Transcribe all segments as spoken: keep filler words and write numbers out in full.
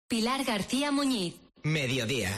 Pilar García Muñiz. Mediodía.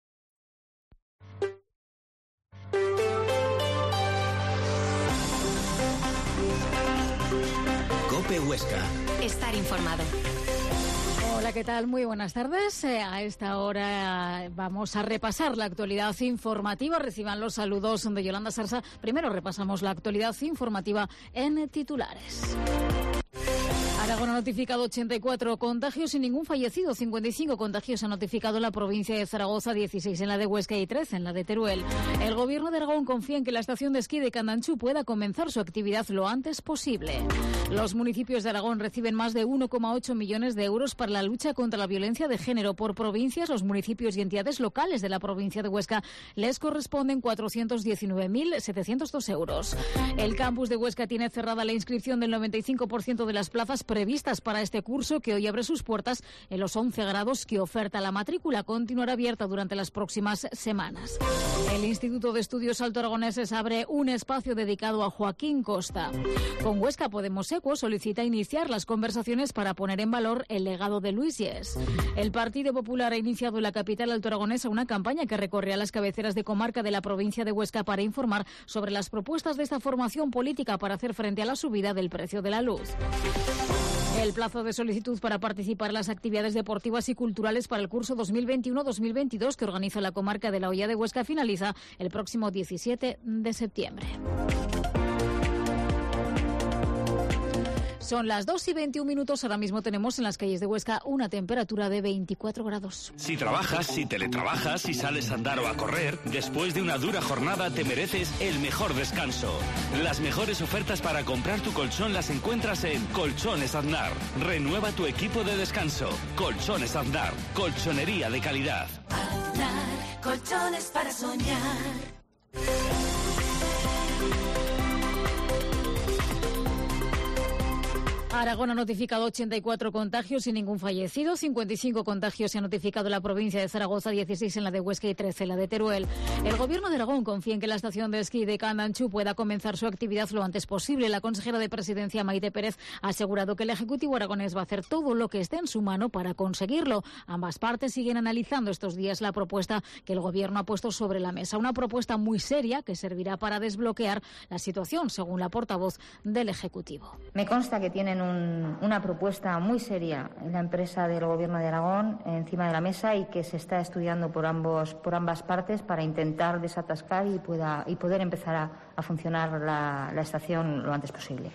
COPE Huesca. Estar informado. Hola, ¿qué tal? Muy buenas tardes. Eh, a esta hora vamos a repasar la actualidad informativa. Reciban los saludos de Yolanda Sarsa. Primero repasamos la actualidad informativa en titulares. Aragón ha notificado ochenta y cuatro contagios y ningún fallecido. cincuenta y cinco contagios ha notificado la provincia de Zaragoza, dieciséis en la de Huesca y trece en la de Teruel. El gobierno de Aragón confía en que la estación de esquí de Candanchú pueda comenzar su actividad lo antes posible. Los municipios de Aragón reciben más de uno coma ocho millones de euros para la lucha contra la violencia de género. Por provincias, los municipios y entidades locales de la provincia de Huesca les corresponden cuatrocientos diecinueve mil setecientos dos euros. El campus de Huesca tiene cerrada la inscripción del noventa y cinco por ciento de las plazas previstas para este curso, que hoy abre sus puertas en los once grados que oferta. La matrícula continuará abierta durante las próximas semanas. El Instituto de Estudios Alto Aragoneses abre un espacio dedicado a Joaquín Costa. Con Huesca Podemos Equo solicita iniciar las conversaciones para poner en valor el legado de Luis Yes. El Partido Popular ha iniciado en la capital alto aragonesa una campaña que recorre a las cabeceras de comarca de la provincia de Huesca para informar sobre las propuestas de esta formación política para hacer frente a la subida del precio de la luz. El plazo de solicitud para participar en las actividades deportivas y culturales para el curso dos mil veintiuno dos mil veintidós que organiza la comarca de la Hoya de Huesca finaliza el próximo diecisiete de septiembre. Son las dos y veintiún minutos. Ahora mismo tenemos en las calles de Huesca una temperatura de veinticuatro grados. Si trabajas, si teletrabajas, si sales a andar o a correr, después de una dura jornada te mereces el mejor descanso. Las mejores ofertas para comprar tu colchón las encuentras en Colchones Aznar. Renueva tu equipo de descanso. Colchones Aznar. Colchonería de calidad. Aznar, colchones para soñar. Aragón ha notificado ochenta y cuatro contagios y ningún fallecido. cincuenta y cinco contagios se ha notificado en la provincia de Zaragoza, dieciséis en la de Huesca y trece en la de Teruel. El gobierno de Aragón confía en que la estación de esquí de Candanchú pueda comenzar su actividad lo antes posible. La consejera de Presidencia, Maite Pérez, ha asegurado que el Ejecutivo aragonés va a hacer todo lo que esté en su mano para conseguirlo. Ambas partes siguen analizando estos días la propuesta que el gobierno ha puesto sobre la mesa. Una propuesta muy seria que servirá para desbloquear la situación, según la portavoz del Ejecutivo. Me consta que tienen Un, una propuesta muy seria en la empresa del Gobierno de Aragón encima de la mesa y que se está estudiando por ambos por ambas partes para intentar desatascar y pueda y poder empezar a, a funcionar la, la estación lo antes posible.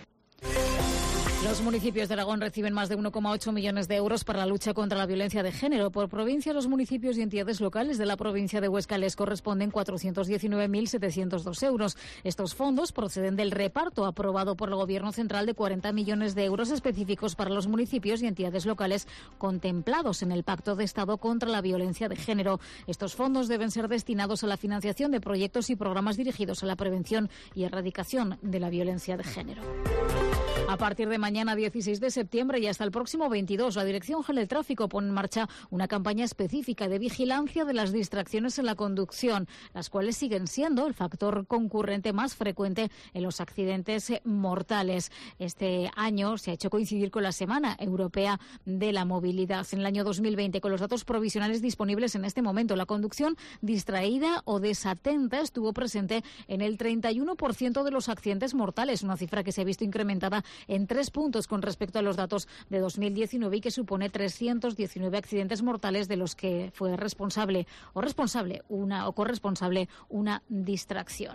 Los municipios de Aragón reciben más de uno coma ocho millones de euros para la lucha contra la violencia de género. Por provincia, los municipios y entidades locales de la provincia de Huesca les corresponden cuatrocientos diecinueve mil setecientos dos euros. Estos fondos proceden del reparto aprobado por el Gobierno central de cuarenta millones de euros específicos para los municipios y entidades locales contemplados en el Pacto de Estado contra la Violencia de Género. Estos fondos deben ser destinados a la financiación de proyectos y programas dirigidos a la prevención y erradicación de la violencia de género. A partir de mañana dieciséis de septiembre y hasta el próximo veintidós, la Dirección General del Tráfico pone en marcha una campaña específica de vigilancia de las distracciones en la conducción, las cuales siguen siendo el factor concurrente más frecuente en los accidentes mortales. Este año se ha hecho coincidir con la Semana Europea de la Movilidad. En el año dos mil veinte, con los datos provisionales disponibles en este momento, la conducción distraída o desatenta estuvo presente en el treinta y uno por ciento de los accidentes mortales, una cifra que se ha visto incrementada en tres puntos con respecto a los datos de dos mil diecinueve y que supone trescientos diecinueve accidentes mortales de los que fue responsable o responsable una o corresponsable una distracción.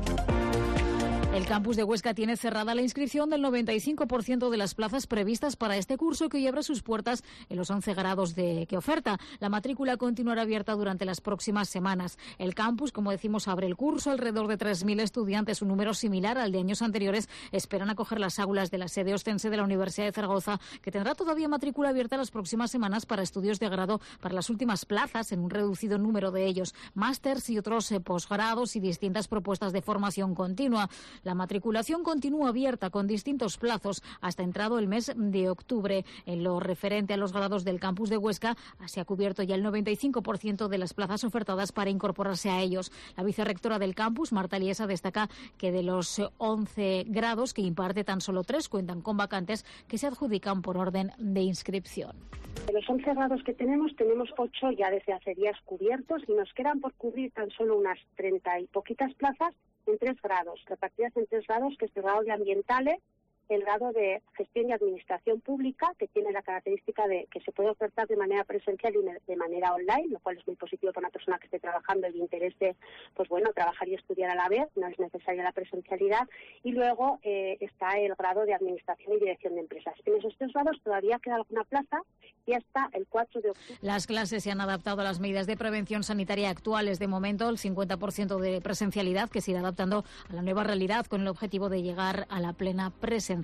El campus de Huesca tiene cerrada la inscripción del noventa y cinco por ciento de las plazas previstas para este curso, que hoy abre sus puertas en los once grados de que oferta. La matrícula continuará abierta durante las próximas semanas. El campus, como decimos, abre el curso. Alrededor de tres mil estudiantes, un número similar al de años anteriores, esperan acoger las aulas de la sede ostense de la Universidad de Zaragoza, que tendrá todavía matrícula abierta las próximas semanas para estudios de grado para las últimas plazas, en un reducido número de ellos, másters y otros eh, posgrados y distintas propuestas de formación continua. La matriculación continúa abierta con distintos plazos hasta entrado el mes de octubre. En lo referente a los grados del campus de Huesca, se ha cubierto ya el noventa y cinco por ciento de las plazas ofertadas para incorporarse a ellos. La vicerrectora del campus, Marta Liesa, destaca que de los once grados que imparte, tan solo tres cuentan con vacantes que se adjudican por orden de inscripción. De los once grados que tenemos, tenemos ocho ya desde hace días cubiertos y nos quedan por cubrir tan solo unas treinta y poquitas plazas en tres grados, repartidas en tres grados, que es el grado de ambientales, el grado de gestión y administración pública, que tiene la característica de que se puede ofertar de manera presencial y de manera online, lo cual es muy positivo para una persona que esté trabajando y le interese, pues bueno, trabajar y estudiar a la vez, no es necesaria la presencialidad. Y luego eh, está el grado de administración y dirección de empresas. En esos tres grados todavía queda alguna plaza y hasta el cuatro de octubre. Las clases se han adaptado a las medidas de prevención sanitaria actuales. De momento, el cincuenta por ciento de presencialidad, que se irá adaptando a la nueva realidad con el objetivo de llegar a la plena presencialidad.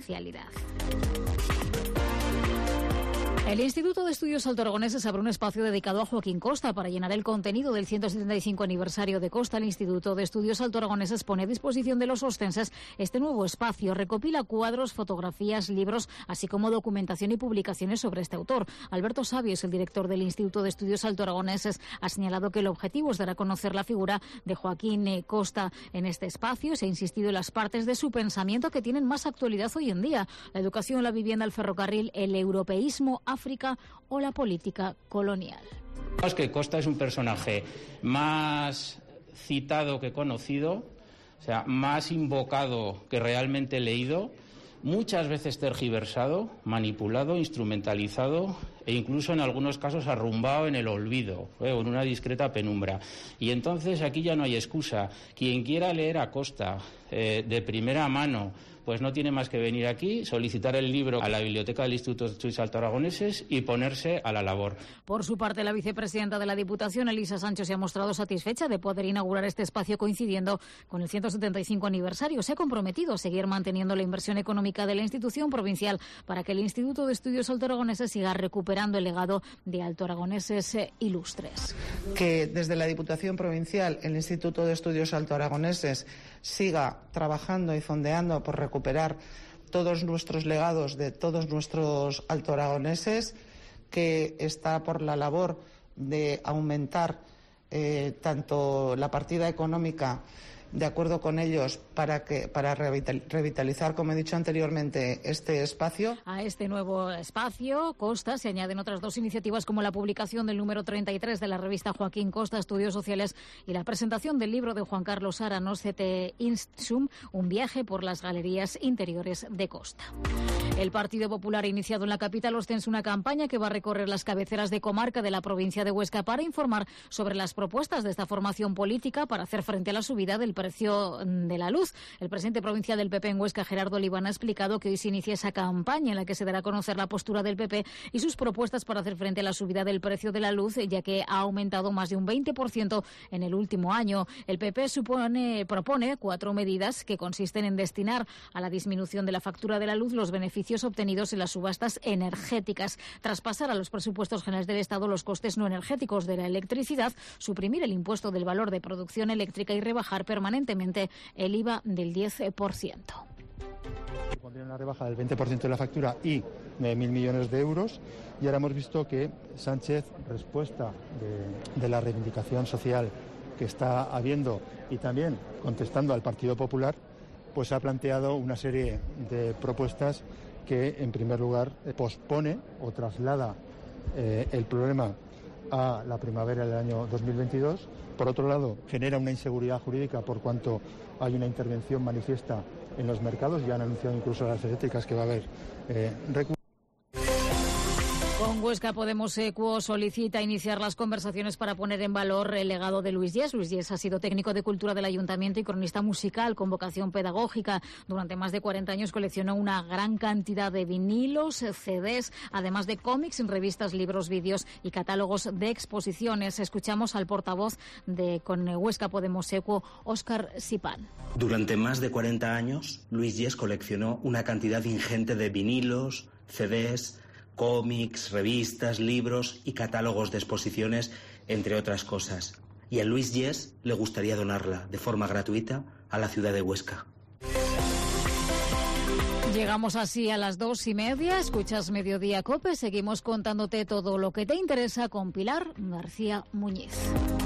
El Instituto de Estudios Alto Aragoneses abre un espacio dedicado a Joaquín Costa para llenar el contenido del ciento setenta y cinco aniversario de Costa. El Instituto de Estudios Alto Aragoneses pone a disposición de los ostenses este nuevo espacio. Recopila cuadros, fotografías, libros, así como documentación y publicaciones sobre este autor. Alberto Sabio es el director del Instituto de Estudios Alto Aragoneses. Ha señalado que el objetivo es dar a conocer la figura de Joaquín Costa en este espacio. Se ha insistido en las partes de su pensamiento que tienen más actualidad hoy en día: la educación, la vivienda, el ferrocarril, el europeísmo, África o la política colonial. Es que Costa es un personaje más citado que conocido, o sea, más invocado que realmente leído, muchas veces tergiversado, manipulado, instrumentalizado e incluso en algunos casos arrumbado en el olvido, ¿eh? o en una discreta penumbra. Y entonces aquí ya no hay excusa. Quien quiera leer a Costa eh, de primera mano, pues no tiene más que venir aquí, solicitar el libro a la biblioteca del Instituto de Estudios Alto Aragoneses y ponerse a la labor. Por su parte, la vicepresidenta de la Diputación, Elisa Sancho, se ha mostrado satisfecha de poder inaugurar este espacio coincidiendo con el ciento setenta y cinco aniversario. Se ha comprometido a seguir manteniendo la inversión económica de la institución provincial para que el Instituto de Estudios Alto Aragoneses siga recuperando el legado de alto aragoneses ilustres. Que desde la Diputación Provincial el Instituto de Estudios Alto Aragoneses siga trabajando y fondeando por recuperar todos nuestros legados de todos nuestros alto aragoneses, que está por la labor de aumentar eh, tanto la partida económica de acuerdo con ellos para que para revitalizar, como he dicho anteriormente, este espacio. A este nuevo espacio, Costa, se añaden otras dos iniciativas como la publicación del número treinta y tres de la revista Joaquín Costa, Estudios Sociales, y la presentación del libro de Juan Carlos Aranos, Cete Instsum, un viaje por las galerías interiores de Costa. El Partido Popular ha iniciado en la capital ostense una campaña que va a recorrer las cabeceras de comarca de la provincia de Huesca para informar sobre las propuestas de esta formación política para hacer frente a la subida del precio de la luz. El presidente provincial del P P en Huesca, Gerardo Oliván, ha explicado que hoy se inicia esa campaña en la que se dará a conocer la postura del P P y sus propuestas para hacer frente a la subida del precio de la luz, ya que ha aumentado más de un veinte por ciento en el último año. El P P supone, propone cuatro medidas que consisten en destinar a la disminución de la factura de la luz los beneficios obtenidos en las subastas energéticas, traspasar a los presupuestos generales del Estado los costes no energéticos de la electricidad, suprimir el impuesto del valor de producción eléctrica y rebajar permanentemente el I V A del diez por ciento. Pondría una rebaja del veinte por ciento de la factura y de mil millones de euros. Y ahora hemos visto que Sánchez, respuesta de, de la reivindicación social que está habiendo y también contestando al Partido Popular, pues ha planteado una serie de propuestas que, en primer lugar, pospone o traslada eh, el problema a la primavera del año dos mil veintidós. Por otro lado, genera una inseguridad jurídica por cuanto hay una intervención manifiesta en los mercados. Ya han anunciado incluso las eléctricas que va a haber eh, recursos. Con Huesca Podemos Equo solicita iniciar las conversaciones para poner en valor el legado de Luis Yes. Luis Yes ha sido técnico de cultura del Ayuntamiento y cronista musical con vocación pedagógica. Durante más de cuarenta años coleccionó una gran cantidad de vinilos, C Ds, además de cómics, revistas, libros, vídeos y catálogos de exposiciones. Escuchamos al portavoz de con Huesca Podemos Equo, Óscar Sipán. Durante más de cuarenta años, Luis Yes coleccionó una cantidad ingente de vinilos, C Ds, cómics, revistas, libros y catálogos de exposiciones, entre otras cosas. Y a Luis Yes le gustaría donarla de forma gratuita a la ciudad de Huesca. Llegamos así a las dos y media. Escuchas Mediodía COPE. Seguimos contándote todo lo que te interesa con Pilar García Muñiz.